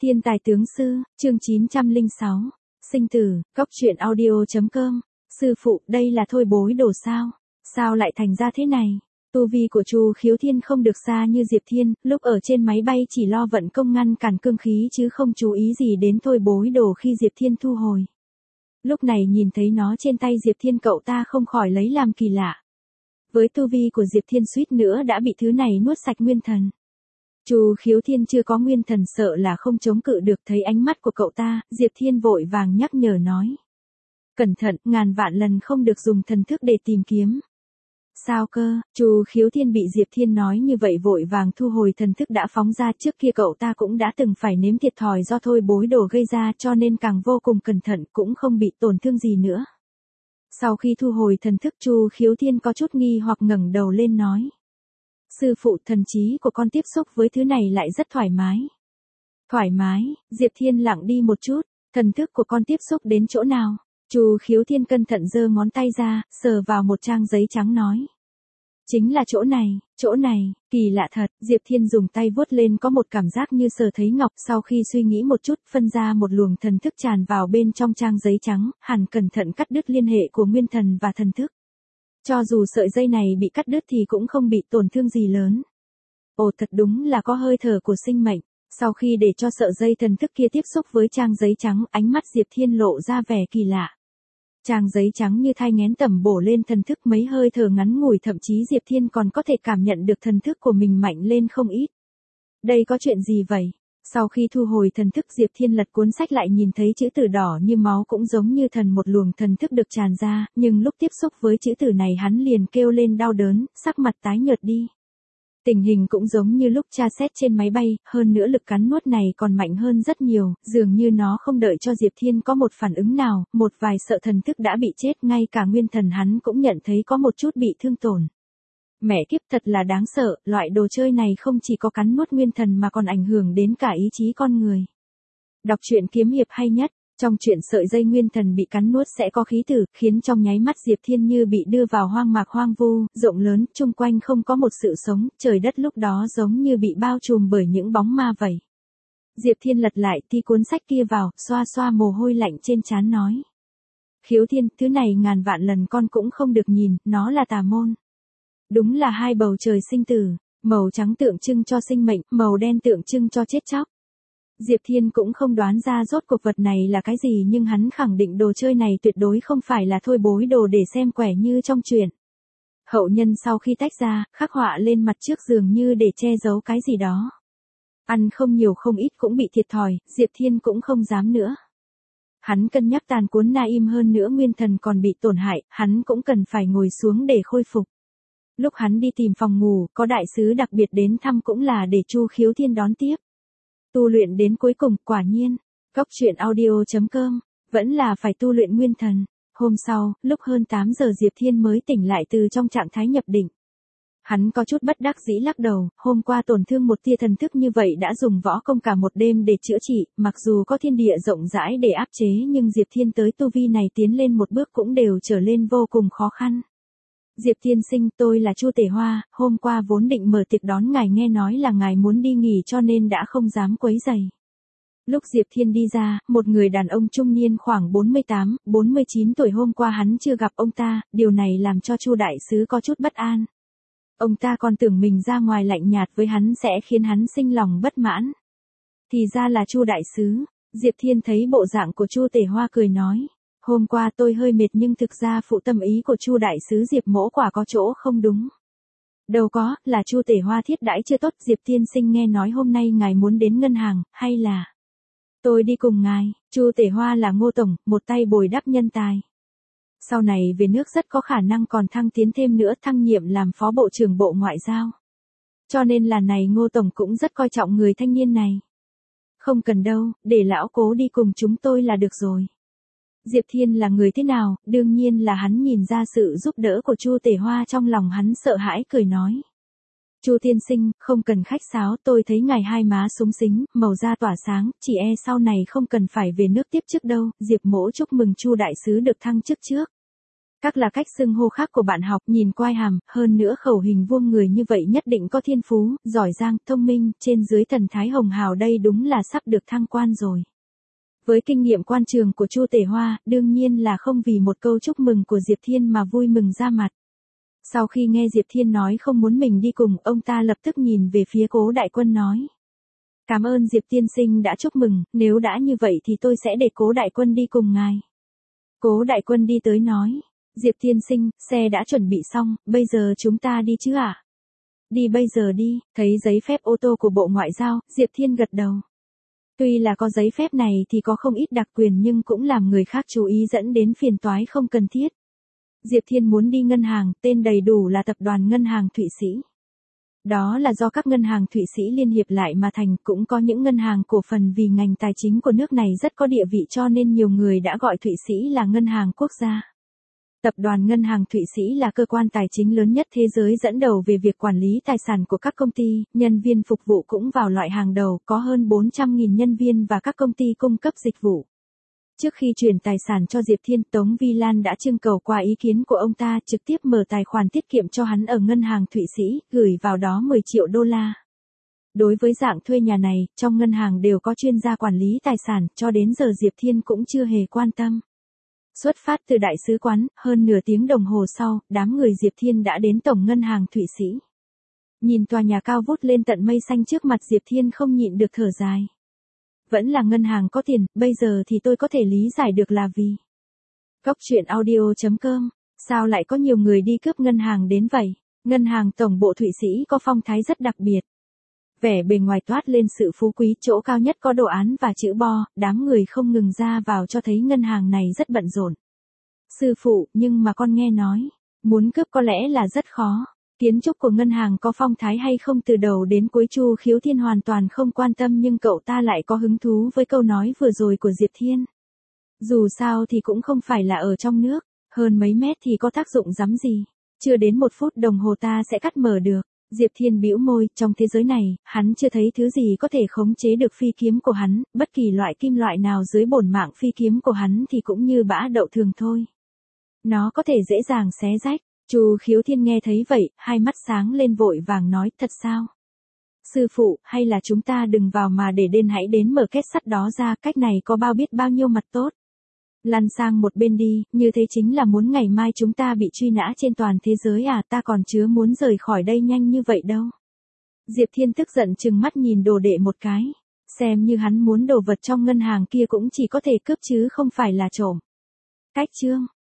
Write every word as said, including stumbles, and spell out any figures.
Thiên tài tướng sư, chương chín trăm lẻ sáu, sinh tử, góc truyện audio.com, sư phụ, đây là thôi bối đồ sao? Sao lại thành ra thế này? Tu vi của Chu Khiếu Thiên không được xa như Diệp Thiên, lúc ở trên máy bay chỉ lo vận công ngăn cản cương khí chứ không chú ý gì đến thôi bối đồ khi Diệp Thiên thu hồi. Lúc này nhìn thấy nó trên tay Diệp Thiên cậu ta không khỏi lấy làm kỳ lạ. Với tu vi của Diệp Thiên suýt nữa đã bị thứ này nuốt sạch nguyên thần. Chu Khiếu Thiên chưa có nguyên thần sợ là không chống cự được, thấy ánh mắt của cậu ta, Diệp Thiên vội vàng nhắc nhở nói. Cẩn thận, ngàn vạn lần không được dùng thần thức để tìm kiếm. Sao cơ? Chu Khiếu Thiên bị Diệp Thiên nói như vậy vội vàng thu hồi thần thức đã phóng ra, trước kia cậu ta cũng đã từng phải nếm thiệt thòi do thôi bối đồ gây ra cho nên càng vô cùng cẩn thận, cũng không bị tổn thương gì nữa. Sau khi thu hồi thần thức, Chu Khiếu Thiên có chút nghi hoặc ngẩng đầu lên nói. Sư phụ, thần trí của con tiếp xúc với thứ này lại rất thoải mái. Thoải mái? Diệp Thiên lặng đi một chút, thần thức của con tiếp xúc đến chỗ nào? Chu Khiếu Thiên cẩn thận giơ ngón tay ra, sờ vào một trang giấy trắng nói. Chính là chỗ này, chỗ này, kỳ lạ thật. Diệp Thiên dùng tay vuốt lên có một cảm giác như sờ thấy ngọc, sau khi suy nghĩ một chút, phân ra một luồng thần thức tràn vào bên trong trang giấy trắng, hẳn cẩn thận cắt đứt liên hệ của nguyên thần và thần thức. Cho dù sợi dây này bị cắt đứt thì cũng không bị tổn thương gì lớn. Ồ, thật đúng là có hơi thở của sinh mệnh. Sau khi để cho sợi dây thần thức kia tiếp xúc với trang giấy trắng, ánh mắt Diệp Thiên lộ ra vẻ kỳ lạ. Trang giấy trắng như thai nghén tẩm bổ lên thần thức, mấy hơi thở ngắn ngủi thậm chí Diệp Thiên còn có thể cảm nhận được thần thức của mình mạnh lên không ít. Đây có chuyện gì vậy? Sau khi thu hồi thần thức, Diệp Thiên lật cuốn sách lại, nhìn thấy chữ từ đỏ như máu cũng giống như thần một luồng thần thức được tràn ra, nhưng lúc tiếp xúc với chữ từ này hắn liền kêu lên đau đớn, sắc mặt tái nhợt đi. Tình hình cũng giống như lúc tra xét trên máy bay, hơn nữa lực cắn nuốt này còn mạnh hơn rất nhiều, dường như nó không đợi cho Diệp Thiên có một phản ứng nào, một vài sợ thần thức đã bị chết, ngay cả nguyên thần hắn cũng nhận thấy có một chút bị thương tổn. Mẹ kiếp, thật là đáng sợ, loại đồ chơi này không chỉ có cắn nuốt nguyên thần mà còn ảnh hưởng đến cả ý chí con người. Đọc truyện kiếm hiệp hay nhất. Trong chuyện sợi dây nguyên thần bị cắn nuốt sẽ có khí tử, khiến trong nháy mắt Diệp Thiên như bị đưa vào hoang mạc hoang vu, rộng lớn, chung quanh không có một sự sống, trời đất lúc đó giống như bị bao trùm bởi những bóng ma vậy. Diệp Thiên lật lại thi cuốn sách kia vào, xoa xoa mồ hôi lạnh trên trán nói. Khiếu Thiên, thứ này ngàn vạn lần con cũng không được nhìn, nó là tà môn. Đúng là hai bầu trời sinh tử, màu trắng tượng trưng cho sinh mệnh, màu đen tượng trưng cho chết chóc. Diệp Thiên cũng không đoán ra rốt cuộc vật này là cái gì, nhưng hắn khẳng định đồ chơi này tuyệt đối không phải là thôi bối đồ để xem quẻ như trong truyện. Hậu nhân sau khi tách ra, khắc họa lên mặt trước dường như để che giấu cái gì đó. Ăn không nhiều không ít cũng bị thiệt thòi, Diệp Thiên cũng không dám nữa. Hắn cân nhắc tàn cuốn na im, hơn nữa nguyên thần còn bị tổn hại, hắn cũng cần phải ngồi xuống để khôi phục. Lúc hắn đi tìm phòng ngủ, có đại sứ đặc biệt đến thăm cũng là để Chu Khiếu Thiên đón tiếp. Tu luyện đến cuối cùng, quả nhiên, góc truyện audio.com, vẫn là phải tu luyện nguyên thần. Hôm sau, lúc hơn tám giờ Diệp Thiên mới tỉnh lại từ trong trạng thái nhập định. Hắn có chút bất đắc dĩ lắc đầu, hôm qua tổn thương một tia thần thức như vậy đã dùng võ công cả một đêm để chữa trị, mặc dù có thiên địa rộng rãi để áp chế nhưng Diệp Thiên tới tu vi này tiến lên một bước cũng đều trở lên vô cùng khó khăn. Diệp Tiên sinh, tôi là Chu Tể Hoa, hôm qua vốn định mở tiệc đón ngài, nghe nói là ngài muốn đi nghỉ cho nên đã không dám quấy rầy. Lúc Diệp Thiên đi ra, một người đàn ông trung niên khoảng bốn mươi tám, bốn mươi chín tuổi, hôm qua hắn chưa gặp ông ta, điều này làm cho Chu đại sứ có chút bất an. Ông ta còn tưởng mình ra ngoài lạnh nhạt với hắn sẽ khiến hắn sinh lòng bất mãn. Thì ra là Chu đại sứ. Diệp Thiên thấy bộ dạng của Chu Tể Hoa cười nói. Hôm qua tôi hơi mệt nhưng thực ra phụ tâm ý của Chu đại sứ Diệp mỗ quả có chỗ không đúng. Đâu có, là Chu Tể Hoa thiết đãi chưa tốt. Diệp tiên sinh, nghe nói hôm nay ngài muốn đến ngân hàng, hay là tôi đi cùng ngài? Chu Tể Hoa là Ngô tổng, một tay bồi đắp nhân tài. Sau này về nước rất có khả năng còn thăng tiến thêm nữa, thăng nhiệm làm phó bộ trưởng Bộ Ngoại giao. Cho nên là này Ngô tổng cũng rất coi trọng người thanh niên này. Không cần đâu, để lão cố đi cùng chúng tôi là được rồi. Diệp Thiên là người thế nào, đương nhiên là hắn nhìn ra sự giúp đỡ của Chu Tể Hoa, trong lòng hắn sợ hãi cười nói. Chu tiên sinh, không cần khách sáo, tôi thấy ngài hai má súng xính, màu da tỏa sáng, chỉ e sau này không cần phải về nước tiếp trước đâu. Diệp mỗ chúc mừng Chu đại sứ được thăng chức trước. Các là cách xưng hô khác của bạn học, nhìn quai hàm, hơn nữa khẩu hình vuông người như vậy nhất định có thiên phú, giỏi giang, thông minh, trên dưới thần thái hồng hào đây đúng là sắp được thăng quan rồi. Với kinh nghiệm quan trường của Chu Tể Hoa, đương nhiên là không vì một câu chúc mừng của Diệp Thiên mà vui mừng ra mặt. Sau khi nghe Diệp Thiên nói không muốn mình đi cùng, ông ta lập tức nhìn về phía Cố Đại Quân nói. Cảm ơn Diệp tiên sinh đã chúc mừng, nếu đã như vậy thì tôi sẽ để Cố Đại Quân đi cùng ngài. Cố Đại Quân đi tới nói. Diệp tiên sinh, xe đã chuẩn bị xong, bây giờ chúng ta đi chứ ạ? À? Đi bây giờ đi, thấy giấy phép ô tô của Bộ Ngoại giao, Diệp Thiên gật đầu. Tuy là có giấy phép này thì có không ít đặc quyền nhưng cũng làm người khác chú ý dẫn đến phiền toái không cần thiết. Diệp Thiên muốn đi ngân hàng, tên đầy đủ là Tập đoàn Ngân hàng Thụy Sĩ. Đó là do các ngân hàng Thụy Sĩ liên hiệp lại mà thành, cũng có những ngân hàng cổ phần vì ngành tài chính của nước này rất có địa vị cho nên nhiều người đã gọi Thụy Sĩ là ngân hàng quốc gia. Tập đoàn Ngân hàng Thụy Sĩ là cơ quan tài chính lớn nhất thế giới dẫn đầu về việc quản lý tài sản của các công ty, nhân viên phục vụ cũng vào loại hàng đầu, có hơn bốn trăm nghìn nhân viên và các công ty cung cấp dịch vụ. Trước khi chuyển tài sản cho Diệp Thiên, Tống Vi Lan đã trưng cầu qua ý kiến của ông ta, trực tiếp mở tài khoản tiết kiệm cho hắn ở ngân hàng Thụy Sĩ, gửi vào đó mười triệu đô la. Đối với dạng thuê nhà này, trong ngân hàng đều có chuyên gia quản lý tài sản, cho đến giờ Diệp Thiên cũng chưa hề quan tâm. Xuất phát từ đại sứ quán, hơn nửa tiếng đồng hồ sau, đám người Diệp Thiên đã đến Tổng Ngân hàng Thụy Sĩ. Nhìn tòa nhà cao vút lên tận mây xanh trước mặt Diệp Thiên không nhịn được thở dài. Vẫn là ngân hàng có tiền, bây giờ thì tôi có thể lý giải được là vì. Góc truyện audio chấm com, sao lại có nhiều người đi cướp ngân hàng đến vậy? Ngân hàng tổng bộ Thụy Sĩ có phong thái rất đặc biệt. Vẻ bề ngoài toát lên sự phú quý, chỗ cao nhất có đồ án và chữ bo, đám người không ngừng ra vào cho thấy ngân hàng này rất bận rộn. Sư phụ, nhưng mà con nghe nói, muốn cướp có lẽ là rất khó. Kiến trúc của ngân hàng có phong thái hay không từ đầu đến cuối Chu Khiếu Thiên hoàn toàn không quan tâm nhưng cậu ta lại có hứng thú với câu nói vừa rồi của Diệp Thiên. Dù sao thì cũng không phải là ở trong nước, hơn mấy mét thì có tác dụng rắm gì. Chưa đến một phút đồng hồ ta sẽ cắt mở được. Diệp Thiên bĩu môi, trong thế giới này, hắn chưa thấy thứ gì có thể khống chế được phi kiếm của hắn, bất kỳ loại kim loại nào dưới bổn mạng phi kiếm của hắn thì cũng như bã đậu thường thôi. Nó có thể dễ dàng xé rách. Chu Khiếu Thiên nghe thấy vậy, hai mắt sáng lên vội vàng nói, thật sao? Sư phụ, hay là chúng ta đừng vào mà để đên hãy đến mở kết sắt đó ra, cách này có bao biết bao nhiêu mặt tốt. Lăn sang một bên đi, như thế chính là muốn ngày mai chúng ta bị truy nã trên toàn thế giới à, ta còn chứa muốn rời khỏi đây nhanh như vậy đâu. Diệp Thiên tức giận trừng mắt nhìn đồ đệ một cái, xem như hắn muốn đồ vật trong ngân hàng kia cũng chỉ có thể cướp chứ không phải là trộm. Cách chương